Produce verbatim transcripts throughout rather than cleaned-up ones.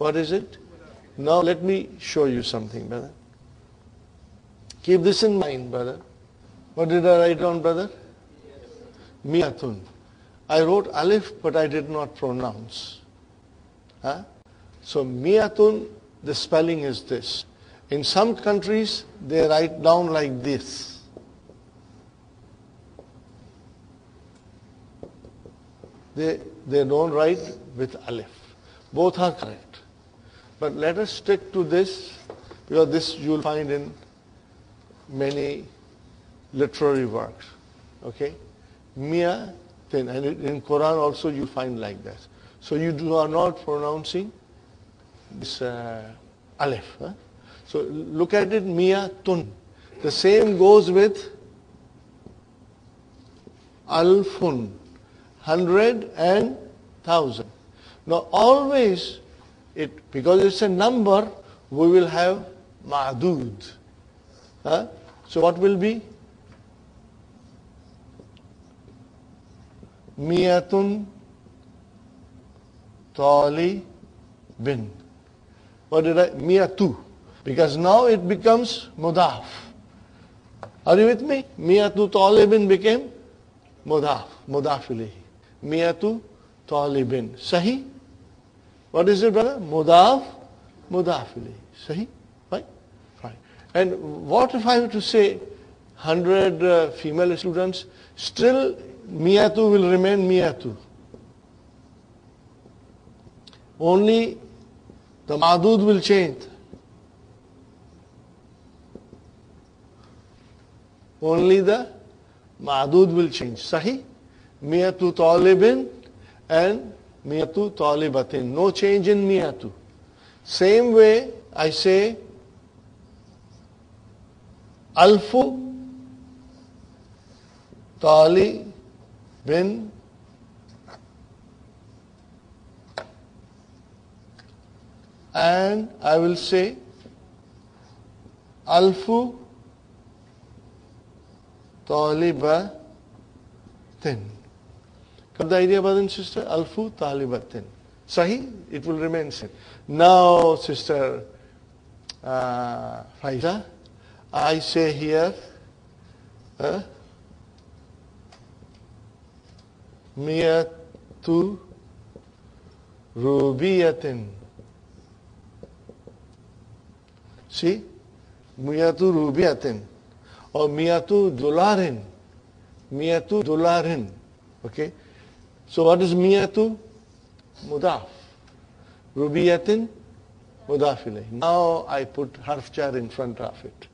What is it? Now let me show you something, brother. Keep this in mind, brother. What did I write down, brother? Miyatun. I wrote alif, but I did not pronounce. Huh? So miyatun, the spelling is this. In some countries, they write down like this. They, they don't write with alif. Both are correct. But let us stick to this, because this you will find in many literary works. Okay? Mia, then, and in Quran also you find like that. So you do are not pronouncing this uh, alif. Huh? So look at it, Mia tun. The same goes with alfun, hundred and thousand. Now always, it because it's a number, we will have ma'dud. Huh? So what will be? Miyatun tali bin. What did I? Miyatu. Because now it becomes mudaf. Are you with me? Miyatu talibin became mudaf. Mudaf ilayhi. Miyatu talibin. Sahi? What is it, brother? Mudaf. Mudaf ilayhi. Sahi? Right? Fine. And what if I were to say hundred uh, female students? Still Miyatu will remain Miyatu. Only the Ma'dud will change. Only the Ma'dud will change. Sahi? Miyatu talibin and Miyatu talibatin. No change in Miyatu. Same way I say Alfu talibin and I will say Alfu talibatin. Got the idea, brother and sister? Alfu talibatin. Sahi? It will remain same. Now, sister uh, Faiza, I say here uh, Miyatu rubiyatin. See? Miyatu rubiyatin. Or Miyatu dolarin. Miyatu dolarin. Okay? So what is Miyatu? Mudaf. Rubiyatin, mudaf ilayh. Now I put harf jar in front of it.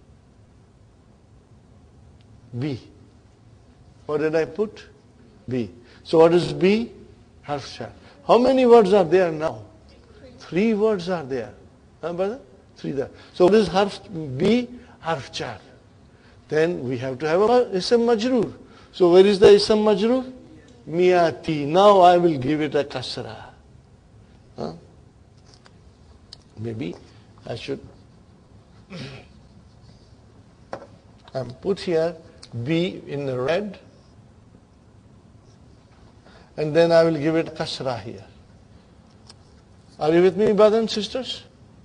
B. What did I put? B. So what is B? Harf jar. How many words are there now? Three words are there. Huh, brother? Three there. So what is harf B? Harf jar. Then we have to have a ism majroor. So where is the ism majroor? Miyati. Now I will give it a kasra. Huh? Maybe I should um, put here B in the red, and then I will give it kasra here. Are you with me, brothers and sisters?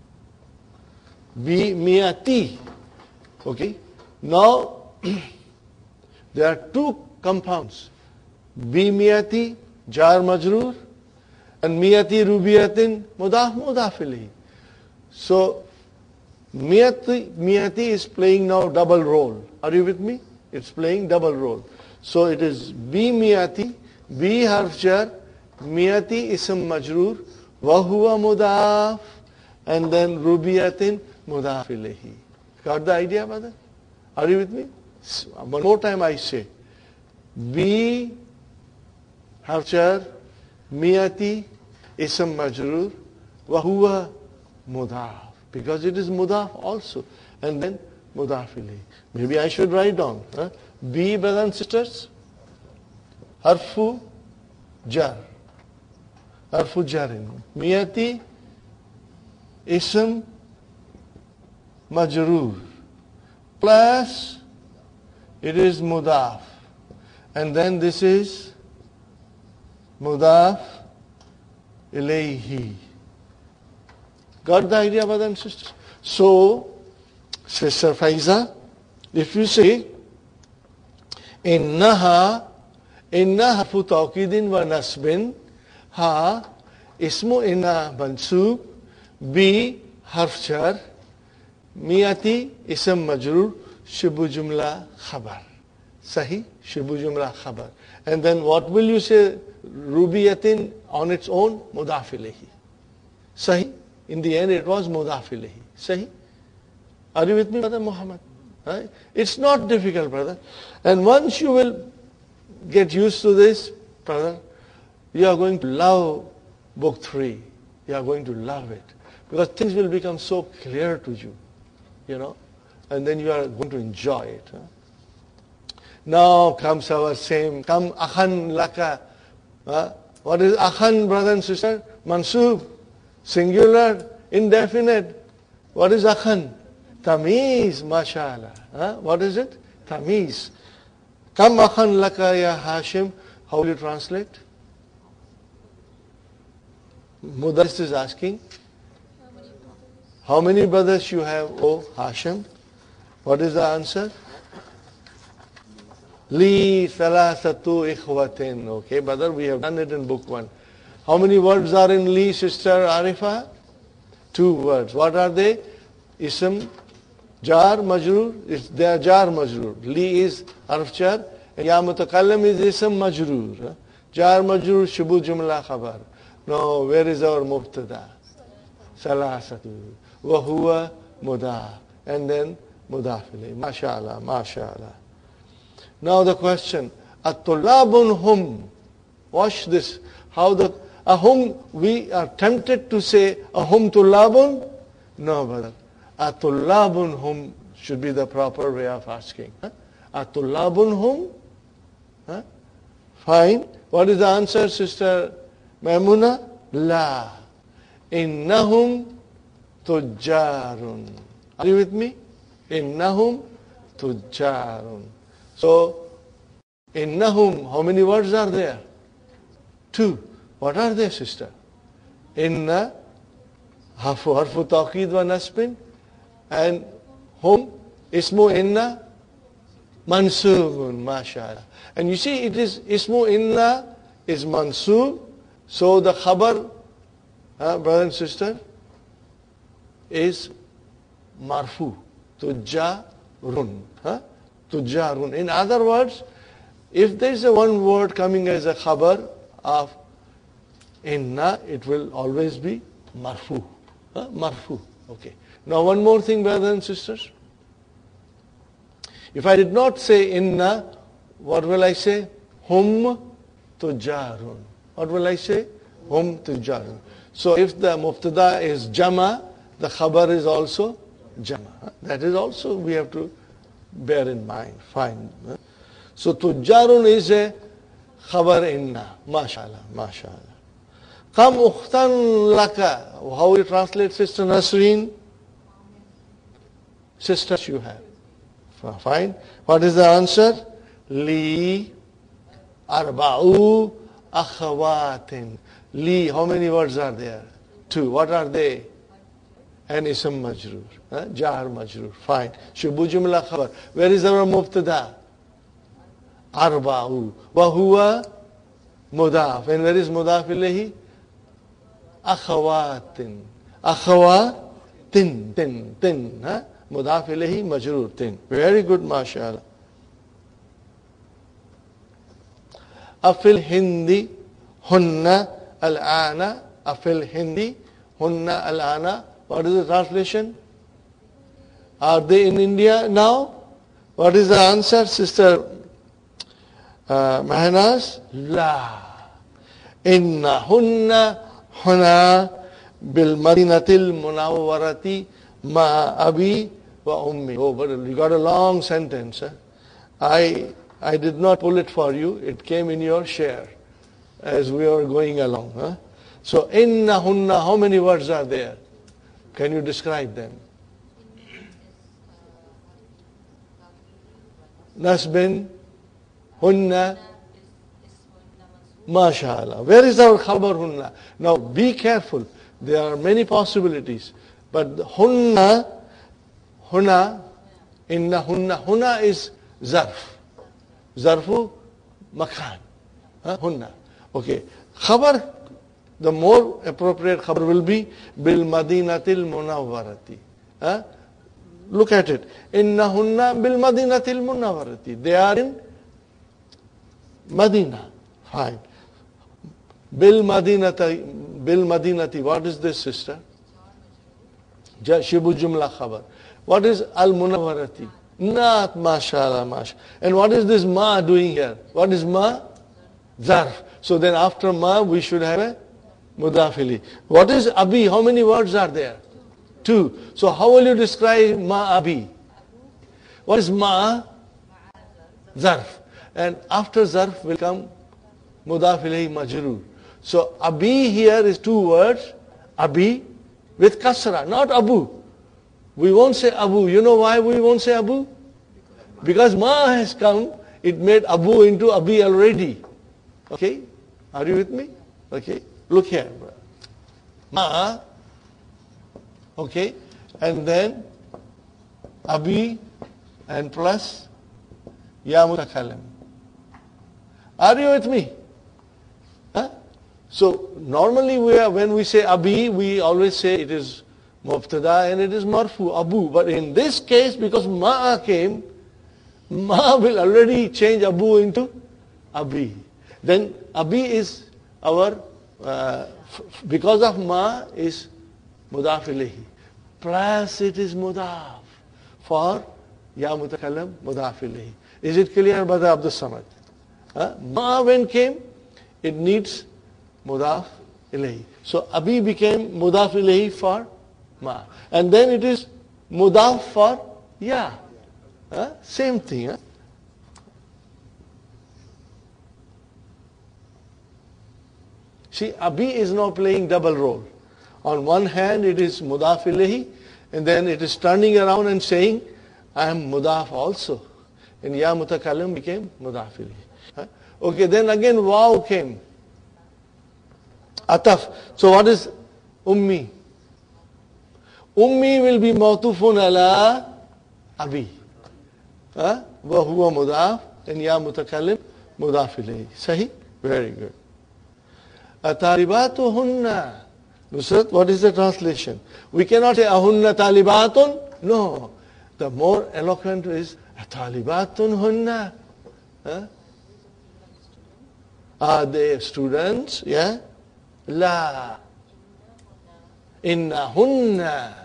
B miyati. Okay. Now there are two compounds. B miyati, jar majroor, and miyati rubiyatin, mudaf mudaf ilayhi. So miyati, miyati is playing now double role. Are you with me? It's playing double role. So it is B miyati, B harf jar, miyati ism majroor, wa huwa mudaf, and then rubiyatin mudaf ilayhi. Got the idea, brother? Are you with me? One more time I say. B harf jar, miyati ism majroor, wa huwa mudaf. Because it is mudaf also. And then mudaf ilayhi. Maybe I should write down. Huh? B, brothers and sisters. Harfu jar. Harfu jarin. Miyati ism majroor. Plus it is mudaf. And then this is mudaf ilayhi. Got the idea, brothers and sisters? So, Sister Faiza, if you say, Innaha, Inna harfu tawqidin wa nasbin, Ha, ismu inna mansub, B, harf jar, Miyati, ism majrur, shibu jumla khabar. Sahi, shibu jumla khabar. And then what will you say? Rubiyatin on its own, mudaf ilayhi. Sahi. In the end, it was mudaf ilayhi. Sahi. Are you with me, Brother Muhammad? Right? It's not difficult, brother. And once you will get used to this, brother, you are going to love book three. You are going to love it. Because things will become so clear to you. You know. And then you are going to enjoy it. Huh? Now comes our same, come akhan laka. Huh? What is akhan, brother and sister? Mansub, singular, indefinite. What is akhan? Tamiz, mashallah. Huh? What is it? Tamiz. Kam akhan laka ya Hashim. How will you translate? Mudarris is asking. How many brothers you have, O Hashim? What is the answer? Li thalathatu ikhwatin. Okay, brother, we have done it in book one. How many words are in Li, Sister Arifa? Two words. What are they? Ism, jar, majrur. They are jar, majrur. Li is harf jar. And ya mutakallim is ism, majrur. Jar, majrur, shubu jumla khabar. Now, where is our mubtada? Salasatu. Wa huwa mudaf. And then mudaf ilayh. MashaAllah, MashaAllah. Now the question, at-tullabun hum. Watch this. How the, ahum, we are tempted to say, ahum tullabun? No, brother. At-tullabun hum should be the proper way of asking. Huh? At-tullabun hum? Huh? Fine. What is the answer, Sister Maimuna? La. Innahum tujjarun. Are you with me? Innahum tujjarun. So, innahum, how many words are there? Two. What are they, sister? Inna, harfu, harfu taqid wa nasbin, and hum, ismu inna, mansubun, mashallah. And you see, it is, ismu inna is mansub, so the khabar, uh, brother and sister, is marfu, tujjarun. Huh? Tujjarun. In other words, if there is a one word coming as a khabar of inna, it will always be marfu. Huh? Marfu. Okay. Now one more thing, brothers and sisters. If I did not say inna, what will I say? Hum tujjarun. What will I say? Hum tujjarun. So if the mubtada is jama, the khabar is also jama. That is also we have to bear in mind. Fine. So tujjarun is a khabar inna. MashaAllah, MashaAllah. Kam ukhtan laka. How will you translate, Sister Nasreen? Sisters you have. Fine. What is the answer? Li arba'u akhawatin. Li, how many words are there? Two. What are they? And ism majrur. Huh? Jar majrur. Fine. Shubu jumla khabar. Where is our mubtada? Arba'u. Wa huwa mudaf. And where is mudaf ilayhi? Akhawatin. Akhawatin. Tin. Tin. Huh? Mudaf ilayhi majrur. Tin. Very good, mashallah. Afil hindi hunna al-ana. Afil hindi hunna al-ana. What is the translation? Are they in India now? What is the answer, Sister uh, Mahanas? La. Inna hunna huna bil madinatil munawwarati ma abi wa ummi. Oh, but you got a long sentence. Huh? I I did not pull it for you. It came in your share as we were going along. Huh? So, inna hunna, how many words are there? Can you describe them? Nasbin, hunna, mashallah. Where is our khabar hunna? Now be careful. There are many possibilities. But the hunna, hunna, inna hunna, hunna is zarf. Zarfu makan. Huh? Hunna. Okay. Khabar, the more appropriate khabar will be bil madinatil munawwarati. Huh? Look at it. Inna hunna bil madinatil munawwarati. They are in Madina. Fine. Bil madinati, bil madinati. What is this, sister? Shibu jumla khabar. What is al munawwarati? Not mashallah, mashallah. And what is this ma doing here? What is ma? Zarf. So then after ma we should have a mudafili. What is abi? How many words are there? Two. So how will you describe ma abi? What is ma? Zarf. And after zarf will come mudafili majroor. So abi here is two words. Abi with kasra, not abu. We won't say abu. You know why we won't say abu? Because ma has come, it made abu into abi already. Okay? Are you with me? Okay. Look here. Ma. Okay. And then abi and plus ya mutakallim. Are you with me? Huh? So normally we are, when we say abi, we always say it is mubtada and it is marfu, abu. But in this case, because ma came, ma will already change abu into abi. Then abi is our, uh, because of ma is mudaf ilayhi. Plus it is mudaf for ya mutakallam mudaf ilayhi. Is it clear, Brother Abdul Samad? Huh? Ma when came, it needs mudaf ilayhi. So abi became mudaf ilayhi for ma. And then it is mudaf for ya. Huh? Same thing. Huh? See, abi is now playing double role. On one hand, it is mudaf ilayhi, and then it is turning around and saying, I am mudaf also. And ya mutakallim became mudaf ilayhi. Huh? Okay, then again waw came. Ataf. So what is ummi? Ummi will be mawtufun ala abi. Wa huwa mudaf and ya mutakallim mudaf ilayhi. Sahi? Very good. Atalibatuhunna. Nusrat, what is the translation? We cannot say ahunna talibatun. No. The more eloquent is atalibatun hunna. Huh? Are they students? Yeah? La. Innahunna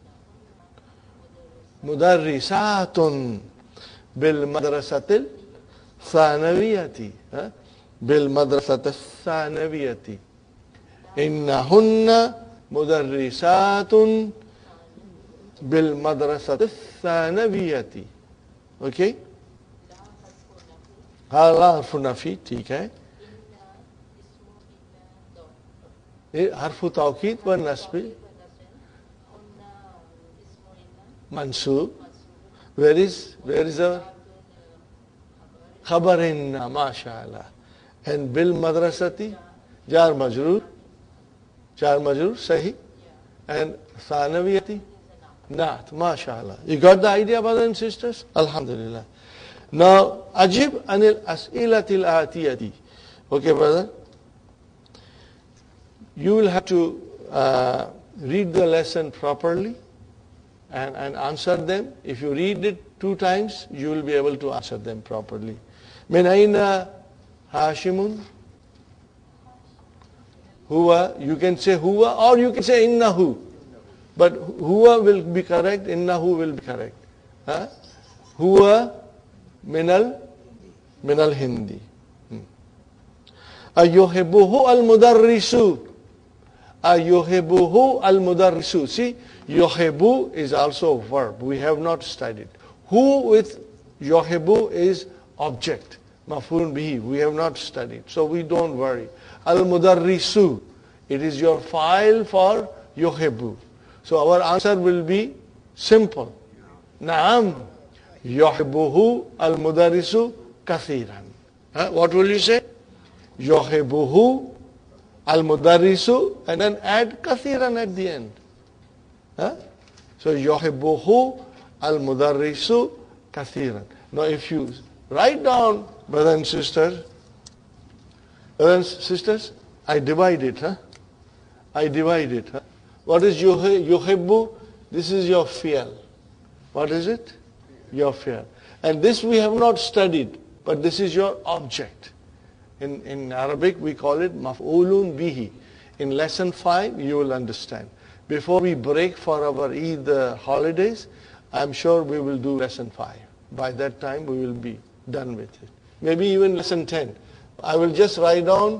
mudarrisatun bil madrasatil thanawiyati. Bil madrasatil thanawiyati. Innahunna mudarrisatun bil madrasatil thanawiyati. Okay? हाला हरफ नफी ठीक है ये हरफ तौकीद व नस्ब मंसूब where is where is our खबर इन्ना माशाअल्लाह and bil madrasati jar majrur jar majrur सही and thanawiyati not mashallah. You got the idea, brothers and sisters? Alhamdulillah. Now, ajib anil as'ilatil atiyati. Okay, brother? You will have to uh, read the lesson properly and, and answer them. If you read it two times, you will be able to answer them properly. Min aina Hashimun? Huwa, you can say huwa or you can say innahu. But huwa will be correct, innahu will be correct. Huh? Huwa minal minal hindi. Ayyuhibbuhu al-mudarrisu. Ayyuhibbuhu al-mudarrisu. See, yuhibbu is also a verb. We have not studied. Who with yuhibbu is object. Maf'ulun bihi. We have not studied. So we don't worry. Al-mudarrisu. It is your file for yuhibbu. So our answer will be simple. Naam. Yuhibbuhu al-mudarrisu kathiran. Huh? What will you say? Yuhibbuhu al-mudarrisu, and then add kathiran at the end. Huh? So yuhibbuhu al-mudarrisu kathiran. Now if you write down, brothers and sisters, brothers and sisters, I divide it, huh? I divide it. Huh? What is yuhibbu? This is your fi'l. What is it? Your fi'l. And this we have not studied, but this is your object. In, in Arabic we call it maf'ulun bihi. In lesson five you will understand. Before we break for our Eid uh, holidays, I'm sure we will do lesson five. By that time we will be done with it. Maybe even lesson ten. I will just write down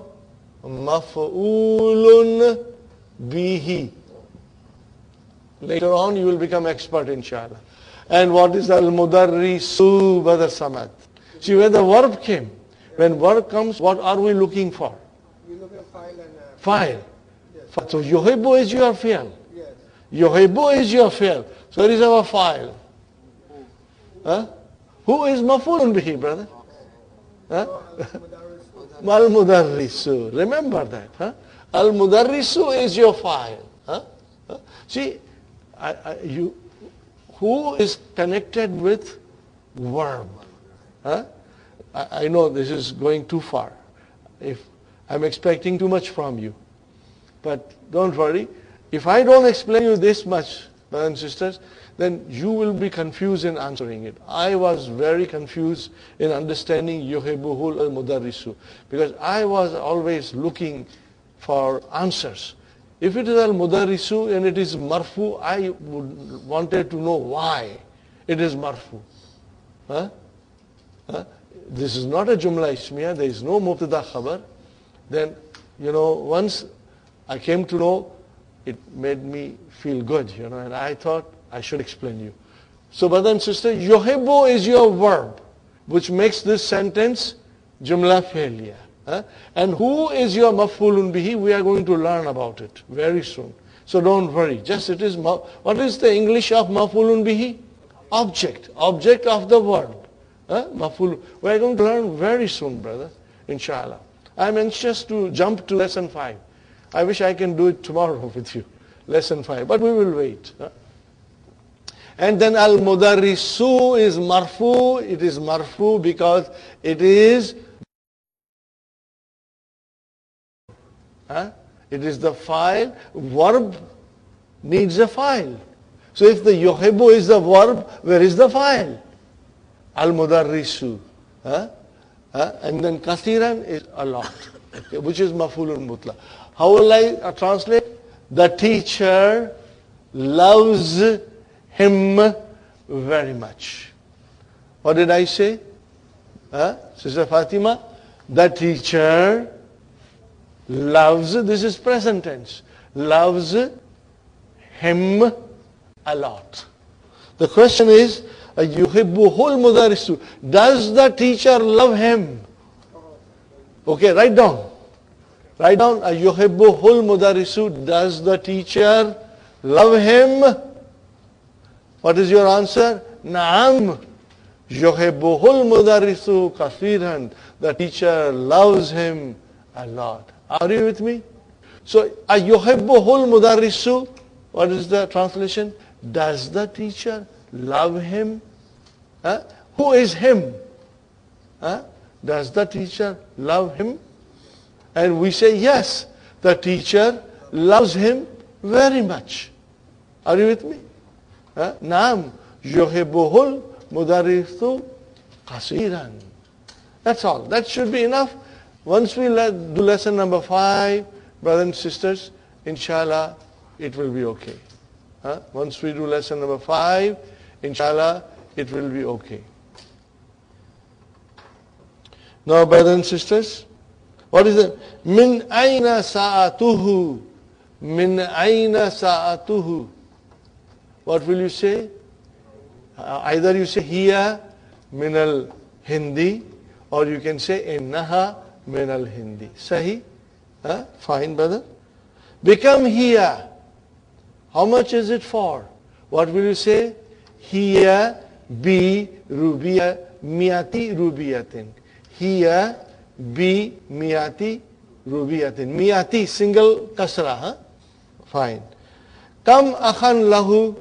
maf'ulun bihi. Later on you will become expert, inshallah. And what is al-mudarrisu, Brother Samad? See, when the verb came, when verb comes, what are we looking for? We look at file and... Uh, file. Yes. So yuhibbu is your fi'l. Yes. Yuhibbu is your fi'l. So where is our file? Huh? Who is maf'ulun bihi, brother? Huh? Al-mudarrisu. Remember that. Huh? Al-mudarrisu is your file. Huh? Huh? See, I, I, you, who is connected with verb? Huh? I, I know this is going too far. If I'm expecting too much from you. But don't worry. If I don't explain you this much, brothers and sisters, then you will be confused in answering it. I was very confused in understanding yuhibbuhul al-mudarrisu, because I was always looking for answers. If it is al-mudarrisu and it is marfu, I would wanted to know why it is marfu. Huh? Huh? This is not a jumla ismiya, there is no mubtada khabar. Then, you know, once I came to know, it made me feel good, you know, and I thought I should explain you. So, brother and sister, yuhibbu is your verb, which makes this sentence jumla fi'liya. Huh? And who is your maf'ulun bihi? We are going to learn about it very soon. So don't worry. Just it is, what is the English of maf'ulun bihi? Object. Object of the verb. Huh? Maf'ul. We are going to learn very soon, brother, inshallah. I am anxious to jump to lesson five. I wish I can do it tomorrow with you. Lesson five. But we will wait. Huh? And then al-mudarrisu is marfu. It is marfu because it is Huh? It is the file. Verb needs a file. So if the yuhibbu is the verb, where is the file? Al-mudarrisu. Huh? Huh? And then kathiran is a lot, okay, which is maf'ulun mutlaq. How will I uh, translate? The teacher loves him very much. What did I say? Huh? Sister Fatima? The teacher loves, this is present tense, loves him a lot. The question is, yuhibbuhul mudarrisu, does the teacher love him? Okay, write down. Write down, yuhibbuhul mudarrisu, does the teacher love him? What is your answer? Naam. Yuhibbuhul mudarrisu kathiran, the teacher loves him a lot. Are you with me? So, yuhibbuhul mudarrisu, what is the translation? Does the teacher love him? Huh? Who is him? Huh? Does the teacher love him? And we say, yes, the teacher loves him very much. Are you with me? Huh? Naam, yuhibbuhul mudarrisu kasiran. That's all. That should be enough. Once we let, do lesson number five, brothers and sisters, inshallah, it will be okay. Huh? Once we do lesson number five, inshallah, it will be okay. Now, brothers and sisters, what is it? Min aina sa'atuhu. Min aina sa'atuhu. What will you say? Uh, either you say hiya min al Hindi, or you can say innaha min al Hindi. Sahi? Huh? Fine, brother. Become hiya. How much is it for? What will you say? Hiya bi rubiya miyati rubiyatin. Hiya bi miyati rubiyatin. Mi'ati, single kasra, huh? Fine. Kam akhan lahu.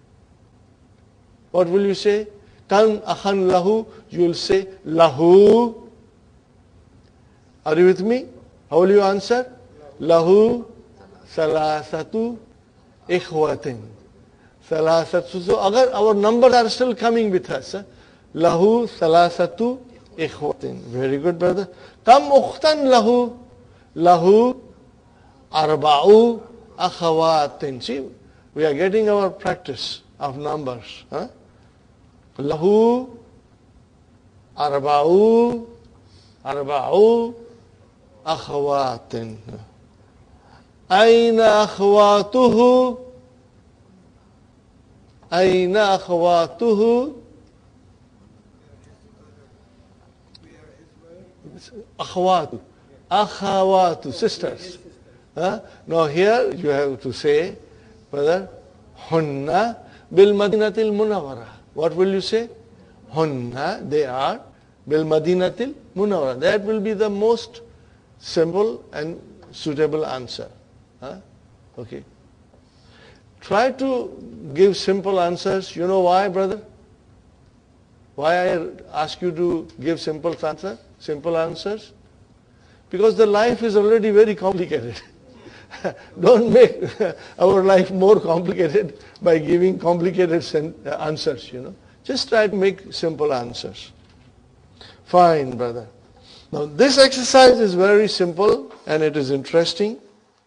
What will you say? Kam akhan lahu. You will say lahu. Are you with me? How will you answer? Lahu salasatu ikhwatin. Salasatu. So agar our numbers are still coming with us. Huh? Lahu salasatu ikhwatin. Very good, brother. Kam ukhtan lahu. Lahu arba'u akhawatin. See, we are getting our practice of numbers. Huh? Lahu arba'u arba'u akhawatin. Aina akhawatuhu. Aina akhawatuhu. Akhawatu. Akhawatu, sisters. Huh? Now here you have to say, brother, Hunna bil Madinatil Munawwara. What will you say? Hunna, they are bil Madinatil Munawwara. That will be the most simple and suitable answer. Huh? Okay. Try to give simple answers. You know why, brother? Why I ask you to give simple answer, simple answers? Because the life is already very complicated. Don't make our life more complicated by giving complicated answers, you know. Just try to make simple answers. Fine, brother. Now this exercise is very simple and it is interesting.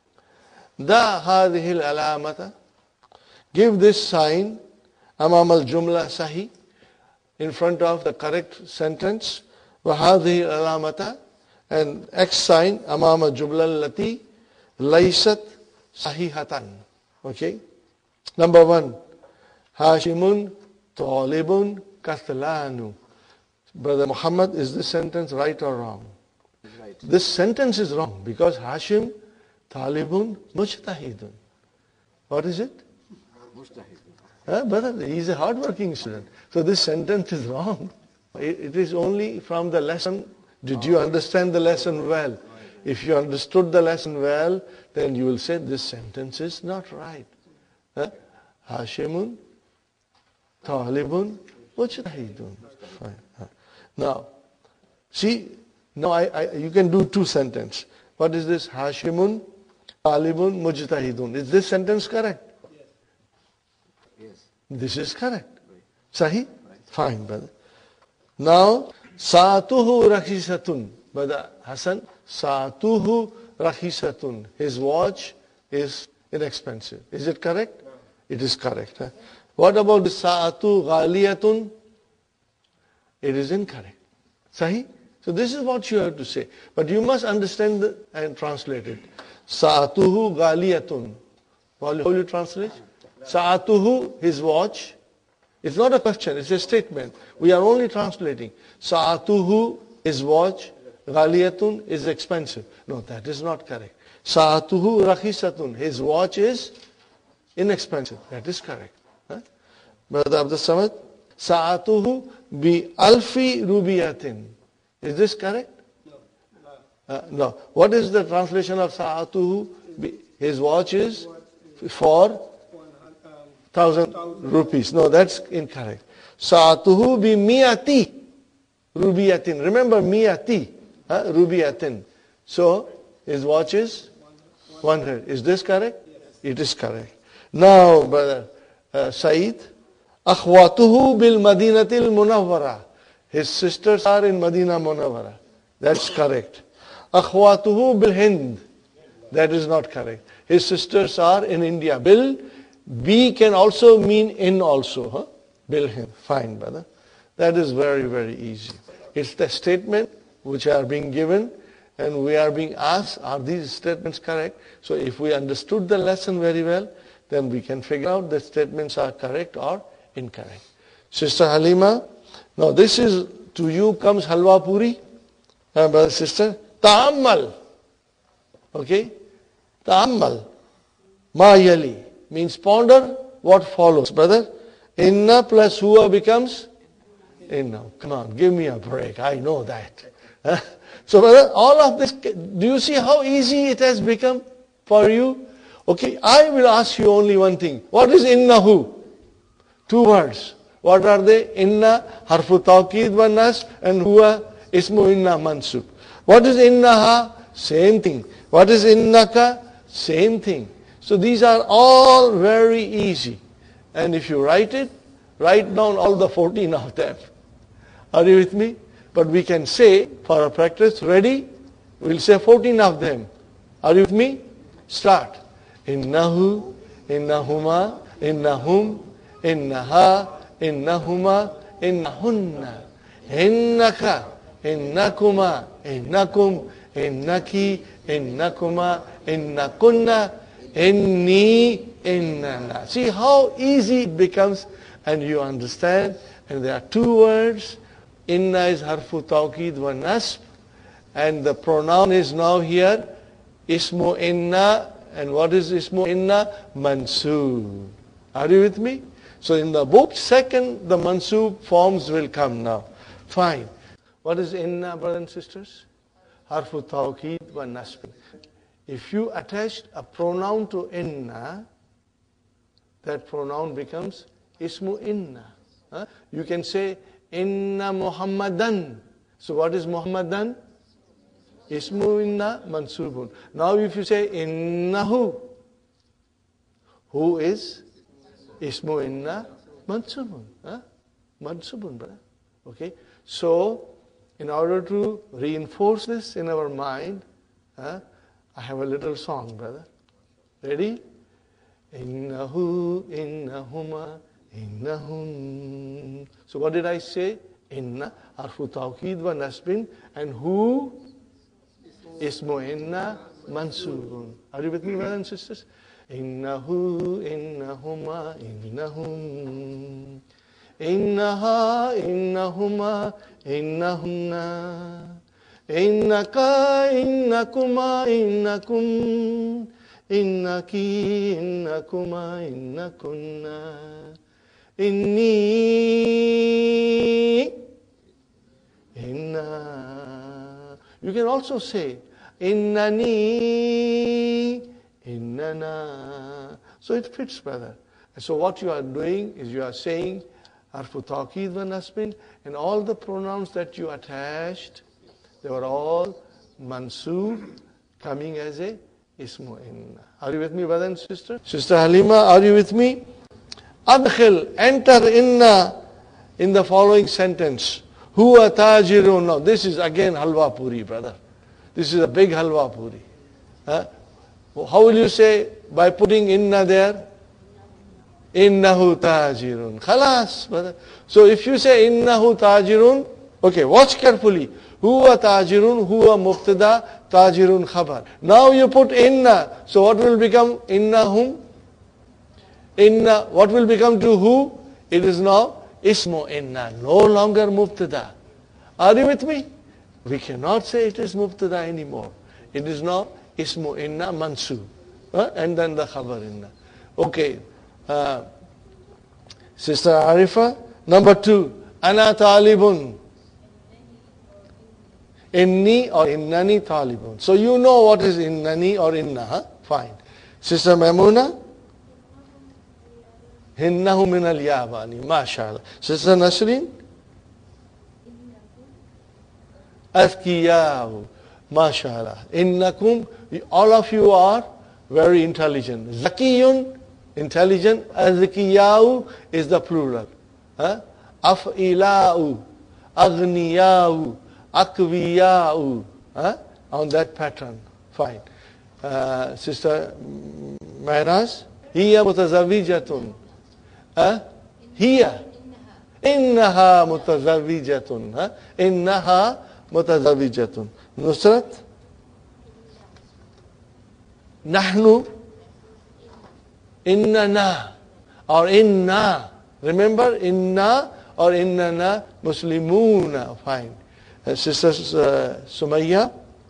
Da hadihil alamata. Give this sign, amam al-jumla sahi, in front of the correct sentence. Wa hadihil alamata. And X sign, amam al-jumla allati laysat sahihatan. Okay? Number one, Hashimun talibun kathlanu. Brother Muhammad, is this sentence right or wrong? Right. This sentence is wrong because Hashim talibun mujtahidun. What is it? Mujtahidun. Huh, brother, he is a hard-working student. So this sentence is wrong. It, it is only from the lesson. Did you understand the lesson well? If you understood the lesson well, then you will say this sentence is not right. Huh? Hashimun talibun mujtahidun. Fine. Now, see, now I, I, you can do two sentences. What is this? Hashimun talibun mujtahidun. Is this sentence correct? Yes. Yes. This is correct. Sahi? Fine, brother. Now, Sa'atuhu rakhisatun. Brother Hassan, Sa'atuhu rakhisatun. His watch is inexpensive. Is it correct? No. It is correct. Huh? What about the Sa'atu ghaliyatun? It is incorrect. Sahi? So this is what you have to say. But you must understand the, and translate it. Sa'atuhu ghaliyatun. How will you translate? Sa'atuhu, his watch. It's not a question, it's a statement. We are only translating. Sa'atuhu, his watch. Ghaliyatun is expensive. No, that is not correct. Sa'atuhu rakhisatun. His watch is inexpensive. That is correct. Huh? Brother Abdul Samad. Sa'atuhu bi alfi rubiyatin. Is this correct? No. Uh, no. What is the translation of Sa'atuhu? His watch is for thousand rupees. No, that's incorrect. Sa'atuhu bi mi'ati rubiyatin. Remember mi'ati, huh? Rubiyatin. So, his watch is one hundred. Is this correct? Yes. It is correct. Now, brother uh, Saeed, akhwatuhu bil madinatil munawwara. His sisters are in Madina Munawwara. That's correct. Akhwatuhu bil Hind. That is not correct. His sisters are in India. Bil, B can also mean in also. Huh? Bil Hind. Fine, brother. That is very, very easy. It's the statement which are being given and we are being asked, are these statements correct? So if we understood the lesson very well, then we can figure out the statements are correct or incorrect. Sister Halima, now this is, to you comes halwa puri, uh, brother, sister. Ta'ammal. Okay? Ta'ammal. Ma yali means ponder what follows, brother. Inna plus huwa becomes inna. Come on, give me a break. I know that. Huh? So brother, all of this, do you see how easy it has become for you? Okay, I will ask you only one thing. What is innahu? Two words. What are they? Inna, harfu tawqid wa nasb, and huwa, ismu inna mansub. What is innaha? Same thing. What is innaka? Same thing. So these are all very easy. And if you write it, write down all the fourteen of them. Are you with me? But we can say, for a practice, ready? We'll say fourteen of them. Are you with me? Start. Innahu, innahuma, innahum, innaha, innahuma, innahunna, innaka, innakuma, innakum, innaki, innakuma, innakunna, inni, innana. See how easy it becomes, and you understand. And there are two words. Inna is harfu tawqid wa nasb, and the pronoun is now here ismu inna. And what is ismu inna? Mansub. Are you with me? So in the book, second, the mansub forms will come now. Fine. What is inna, brothers and sisters? Harfu tawqid wa nasb. If you attach a pronoun to inna, that pronoun becomes ismu inna. Huh? You can say inna Muhammadan. So what is Muhammadan? Ismu inna mansubun. Now if you say innahu, who is? Ismu inna mansubun. Huh? Mansubun, brother. Okay. So in order to reinforce this in our mind, huh, I have a little song, brother. Ready? Innahu, innahuma, innahum. So what did I say? Inna, harfu tawqid wa nasbin, and who? Ismu inna mansubun. Are you with me, brothers and sisters? Innahu, innahuma, innahum. Innaha, innahuma, innahunna. Innaka, innakuma, innakum. Innaki, innakuma, innakunna. Inni, inna. You can also say, innani, innana. So it fits, brother. And so what you are doing is you are saying, harfu tawqid wa nasbin, and all the pronouns that you attached, they were all mansub, coming as a ismu inna. Are you with me, brother and sister? Sister Halima, are you with me? Adkhil, enter inna in the following sentence. Huwa tajirun. Now this is again halwa puri, brother. This is a big halwa puri. Huh? How will you say by putting inna there? Innahu tajirun. Khalas, brother. So if you say innahu tajirun, okay, watch carefully. Huwa tajirun, huwa mubtada, tajirun khabar. Now you put inna. So what will become innahum? Inna, what will become to who? It is now ismu inna, no longer mubtada. Are you with me? We cannot say it is mubtada anymore. It is now ismu inna mansub. Huh? And then the khabar inna. Okay. Uh, Sister Arifa, number two. Ana talibun. Inni or innani talibun. So you know what is innani or inna. Huh? Fine. Sister Maimuna? Innahu min al-yabani. MashaAllah. Sister Nasreen? Azkiyahu. MashaAllah. Innakum. All of you are very intelligent. Zakiyun, intelligent. Azkiyahu is the plural. Huh? Af'ila'u. Aghniya'u. Akwiya'u. Huh? On that pattern. Fine. Uh, Sister Mehraz? Hiya mutazawijatun. Huh? Hiya. Innaha mutazawijatun. Huh? Innaha mutazawijatun. Nusrat? Nahnu. Innana. Or inna. Remember? Inna or innana. Muslimuna. Fine. Uh, Sister uh, Sumayya?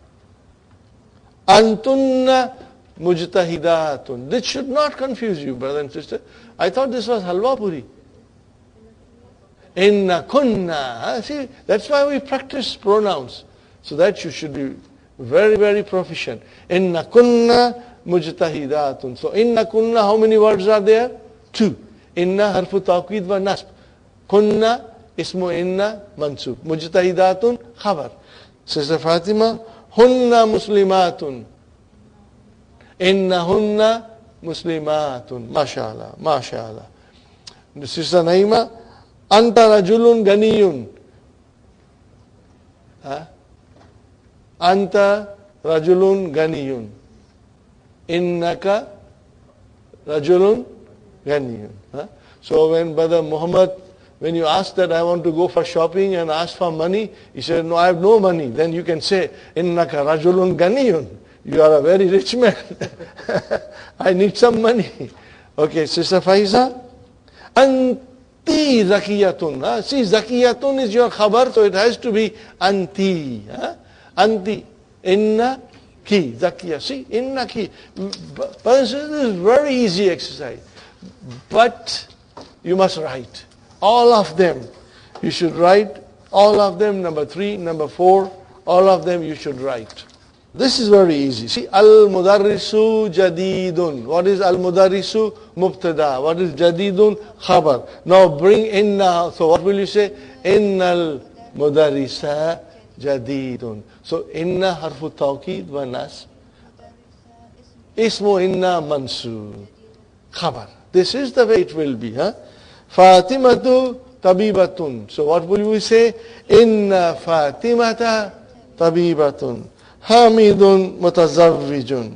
Antunna mujtahidatun. This should not confuse you, brother and sister. I thought this was halwa puri. Inna kunna. See, that's why we practice pronouns. So that you should be very, very proficient. Inna kunna mujtahidatun. So inna kunna, how many words are there? Two. Inna harfu tawqid wa nasb. Kunna ismu inna mansub. Mujtahidatun khabar. Sister Fatima, hunna muslimatun. Inna hunna muslimatun. MashaAllah, MashaAllah. Sister Naima, anta rajulun ganiyun. Huh? Anta rajulun ganiyun. Innaka rajulun ganiyun. Huh? So when Brother Muhammad, when you ask that I want to go for shopping and ask for money, he said, no, I have no money. Then you can say, innaka rajulun ganiyun. You are a very rich man. I need some money. Okay, Sister Faiza. Anti zakiyatun. Huh? See, zakiyatun is your khabar, so it has to be anti. Huh? Anti. Inna ki. Zakiya. See, inna ki. But this is very easy exercise. But you must write. All of them. You should write. All of them. Number three, number four. All of them you should write. This is very easy. See, al-mudarrisu jadidun. What is al-mudarrisu? Mubtada. What is jadidun? Khabar. Now bring inna. So what will you say? Innal mudarrisa jadidun. So inna harfu tawqid wa nasb. Ismu inna mansub. Khabar. This is the way it will be. Huh? Fatimatu tabibatun. So what will we say? Inna Fatimata tabibatun. Hamidun mutazawwijun.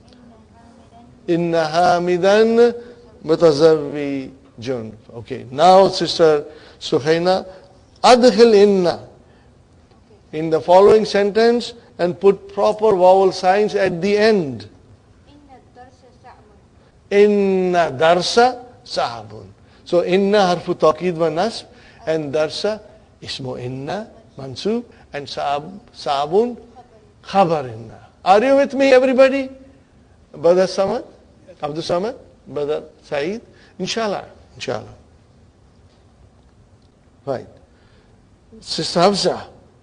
Inna hamidan mutazawwijun. Okay. Now, Sister Suhaina, adkhil inna in the following sentence and put proper vowel signs at the end. Inna darsa sa'bun. So inna harfu taqid wa nasb and darsa ismu inna mansub and sa'ab sa'bun khabar inna. Are you with me, everybody? Brother Samad, Abdul Samad, Brother Saeed, inshallah, inshallah. Right. Sister Hafsa,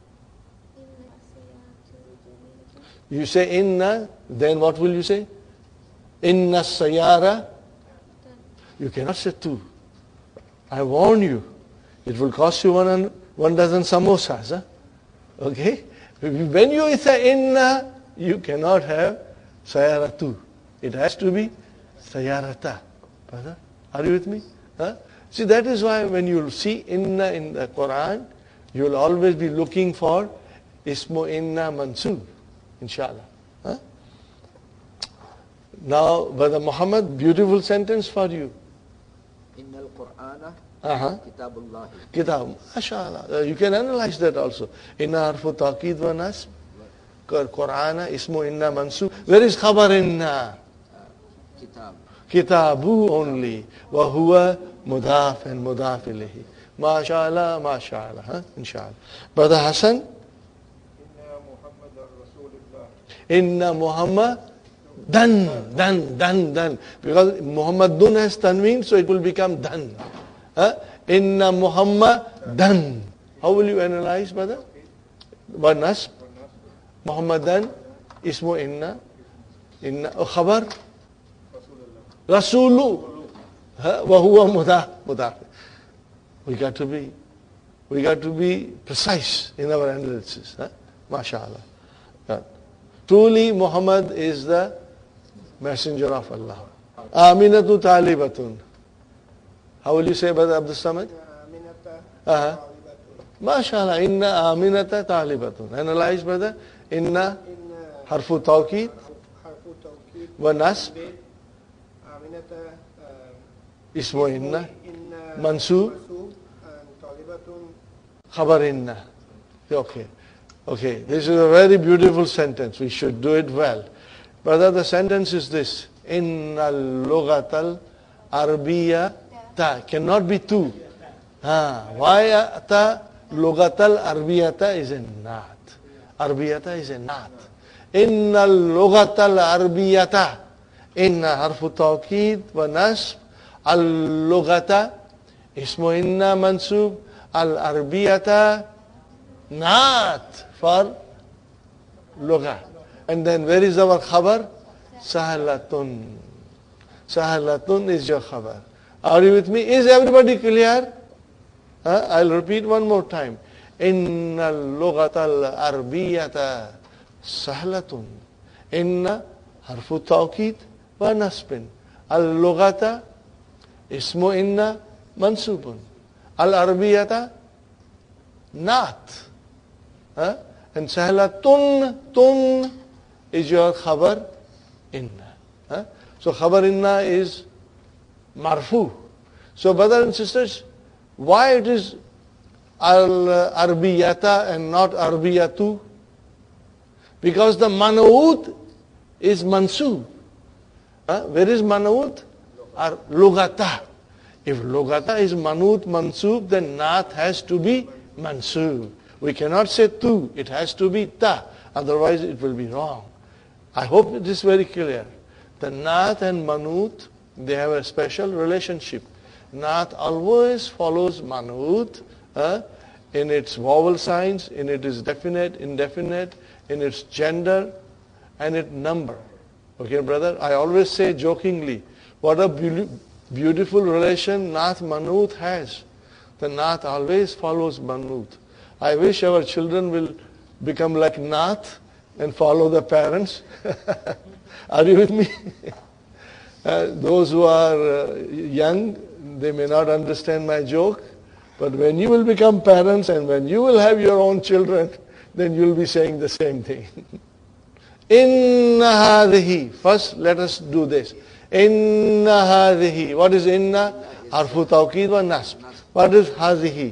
you say inna, then what will you say? Inna sayara. You cannot say two. I warn you, it will cost you one, one dozen samosas. Huh? Okay? When you say inna, you cannot have sayara two. It has to be sayarata. Are you with me? Huh? See, that is why when you see inna in the Quran, you will always be looking for ismu inna mansub, inshallah. Huh? Now, Brother Muhammad, beautiful sentence for you. Inna al-Qur'ana Uh-huh. kitabullah. Kitab, mashallah. Uh, you can analyze that also. Inna harfu taqid wa nasb. Qur'ana ismu inna mansub. Where is khabar inna? Kitab. Kitabu only. Wa huwa mudaf and mudaf ilayhi. MashaAllah, MashaAllah. Huh? Inshallah. Brother Hassan? Inna Muhammad dan, dan, dan, dan. Because Muhammadun has tanween, so it will become dan. Huh? Inna Muhammad dan. How will you analyze, brother? Wa nasb. Muhammadan ismu inna. Inna oh, khabar. Rasulu. Wa huwa mudaf. Mudaf. We got to be, we got to be precise in our analysis. Huh? MashaAllah. Yeah. Truly, Muhammad is the messenger of Allah. Aminatu talibatun. How will you say, Brother Abdul Samad? Uh-huh. MashaAllah. Inna aminata talibatun. Analyze, brother. Inna harfu tawqid wa nasb. Ismu inna mansub khabar inna. Okay. Okay. This is a very beautiful sentence. We should do it well. Brother, the sentence is this. Inna al-lughatal arabiyya ta. Cannot be two. Ah, why ta? Lughatal arabiyata is a naat. Arabiyata is a naat. Inna al-lughatal arabiyata. Inna harfu tawqid wa nasb. Al-lughata ismu inna mansub. Al-arbiyata naat for Lugha. And then where is our khabar? Sahalatun. Sahalatun is your khabar. Are you with me? Is everybody clear? Huh? I'll repeat one more time. Inna al-lughatal arbiyata sahlatun. Inna harfu tawqid wa nasbin. Al-lughata ismu inna mansubun. Al-arbiyata naat. Huh? And sahlatun, tun is your khabar inna. Huh? So khabar inna is marfu. So brothers and sisters, why it is al-arbiyata and not arbiyatu? Because the man'ut is mansub. Huh? Where is man'ut? Ar lugata. If lugata is man'ut mansub, then naat has to be mansub. We cannot say tu, it has to be ta, otherwise it will be wrong. I hope it is very clear. The naat and man'ut, they have a special relationship. Naat always follows man'ut uh, in its vowel signs, in its definite, indefinite, in its gender, and its number. Okay, brother? I always say jokingly, what a be- beautiful relation naat man'ut has. The naat always follows man'ut. I wish our children will become like naat and follow the parents. Are you with me? uh, those who are uh, young, they may not understand my joke, but when you will become parents and when you will have your own children, then you will be saying the same thing. Inna hadhihi. First, let us do this. Inna hadhihi. What is inna? Harfu tawqid wa nasb. What is hadhihi?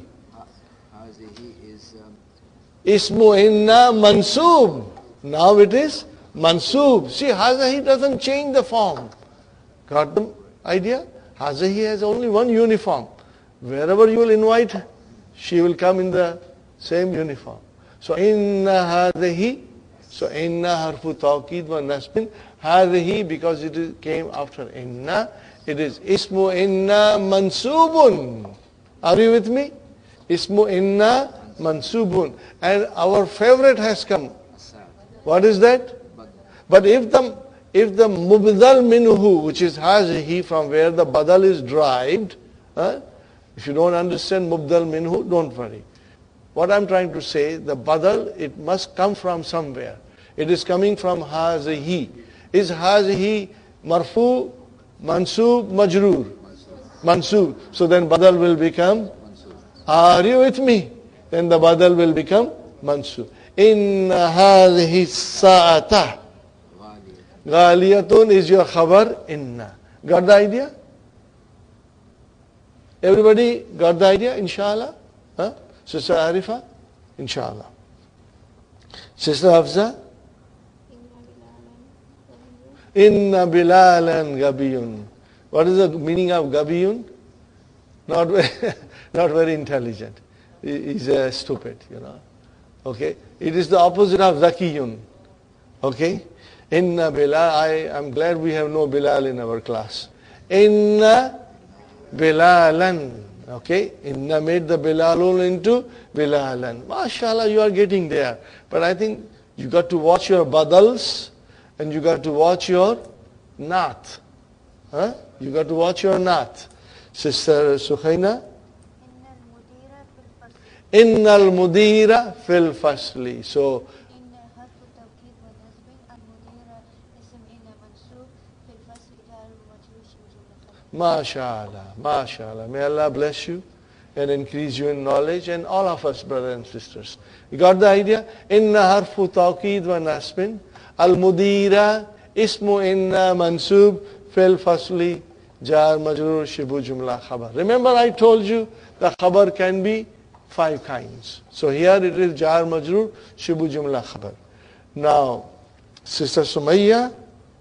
Hazihi is um, Ismu inna mansub. Now it is mansub. See, hazihi doesn't change the form. Got the idea? Hazihi has only one uniform. Wherever you will invite, she will come in the same uniform. So inna hadhihi. So inna harfu tawqid wa nasbin. Hadhihi, because it is, came after inna, it is ismu inna mansubun. Are you with me? Ismu inna mansubun. And our favorite has come. What is that? But if the if the mubdal minhu, which is hazihi, from where the badal is derived, huh? If you don't understand mubdal minhu, don't worry. What I'm trying to say, the badal, it must come from somewhere. It is coming from hazihi. Is hazihi marfu, mansub, majroor? Mansub. So then badal will become, are you with me? Then the badal will become mansub. Inna hadhihi sa'ata ghaliyatun is your khabar inna. Got the idea? Everybody got the idea, inshallah? Huh? Sister Arifa? Inshallah. Sister Hafza? Inna bilalan gabiyun. What is the meaning of gabiyun? Not very, not very intelligent. He's uh, stupid, you know. Okay? It is the opposite of zakiyun. Okay? Inna Bilal, I am glad we have no Bilal in our class. Inna Bilalan. Okay? Inna made the Bilalun into Bilalan. MashaAllah, you are getting there. But I think you got to watch your badals and you got to watch your naat. Huh? You got to watch your naat. Sister Sukhaina? Inna al-mudira fil fasli. So, MashaAllah, MashaAllah. May Allah bless you and increase you in knowledge, and all of us, brothers and sisters. You got the idea? Inna harfu tawqid wa nasbin. Al-mudira ismu inna mansub fil fasli jar majrur shibu jumla khabar. Remember I told you the khabar can be five kinds. So here it is jar majrur shibu jumla khabar. Now, Sister Sumayya,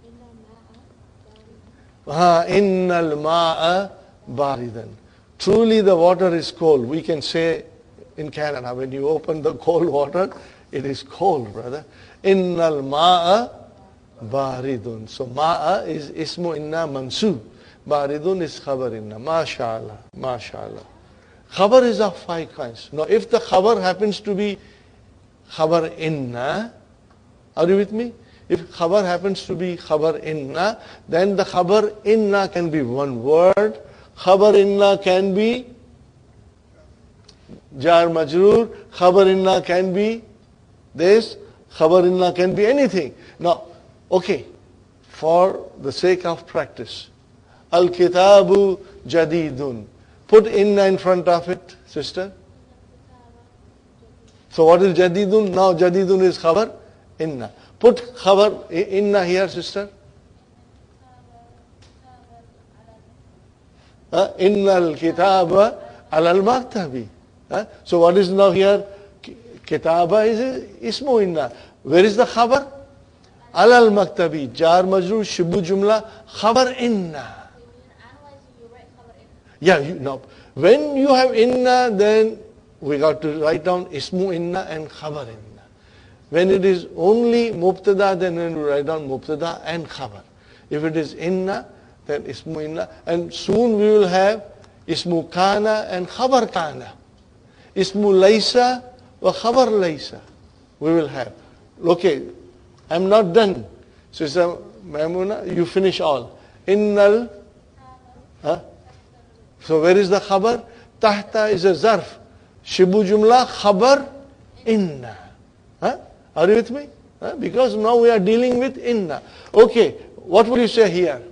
Ha innal ma'a baridan. Truly the water is cold. We can say in Canada, when you open the cold water, it is cold, brother. Innal ma'a baridun. So ma'a is ismu inna mansub. Baridun is khabar inna. MashaAllah, MashaAllah. Khabar is of five kinds. Now if the khabar happens to be khabar inna, Are you with me? If khabar happens to be khabar inna, then the khabar inna can be one word. Khabar inna can be jar majroor. Khabar inna can be this. Khabar inna can be anything. Now, okay, for the sake of practice, al-kitabu jadidun. Put inna in front of it, sister. So what is jadidun? Now jadidun is khabar inna. Put khabar inna here, sister. Uh, inna al-kitaba al-maktabi. Uh, so what is now here? Kitaba is ismu inna. Where is the khabar? Alal maktabi. Jar majrur shibu jumla khabar inna. Yeah, you, now when you have inna, then we got to write down ismu inna and khabar inna. When it is only mubtada, then we write down mubtada and khabar. If it is inna, then ismu inna. And soon we will have ismu kana and khabar kana. Ismu laysa wa khabar laysa. We will have. Okay, I'm not done. Sister Maimuna, you finish all. Innal. Huh? So where is the khabar? Tahta is a zarf. Shibu jumla khabar inna. Huh? Are you with me? Huh? Because now we are dealing with inna. Okay, what would you say here?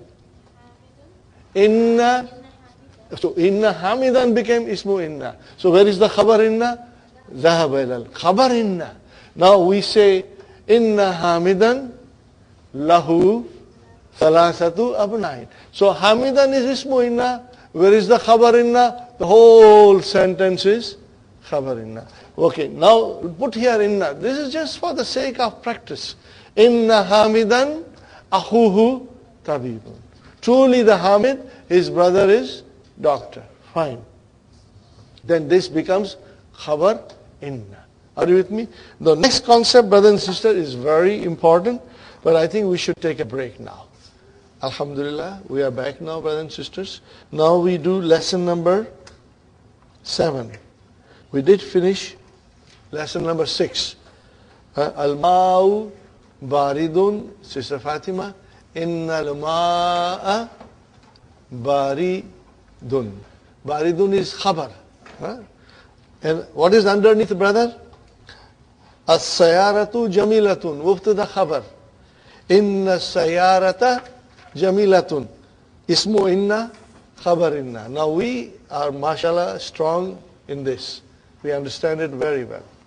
Inna. So inna hamidan became ismu inna. So where is the khabar inna? Zahaba ilal. Khabar inna. Now we say inna hamidan lahu salasatu abnain. So hamidan is ismu inna. Where is the khabar inna? The whole sentence is khabar inna. Okay, now put here inna. This is just for the sake of practice. Inna hamidan ahuhu tabibun. Truly the Hamid, his brother is doctor. Fine. Then this becomes khabar inna. Are you with me? The next concept, brother and sister, is very important, but I think we should take a break now. Alhamdulillah, we are back now, brothers and sisters. Now we do lesson number seven. We did finish lesson number six. Uh, Al-ma'u baridun, Sister Fatima. Inna al-ma'a baridun. Baridun is khabar. Huh? And what is underneath, brother? As-sayaratu jamilatun. Mubtada khabar. Inna as-sayarata jamilatun. Ismu inna, khabar inna. Now we are, mashallah, strong in this. We understand it very well.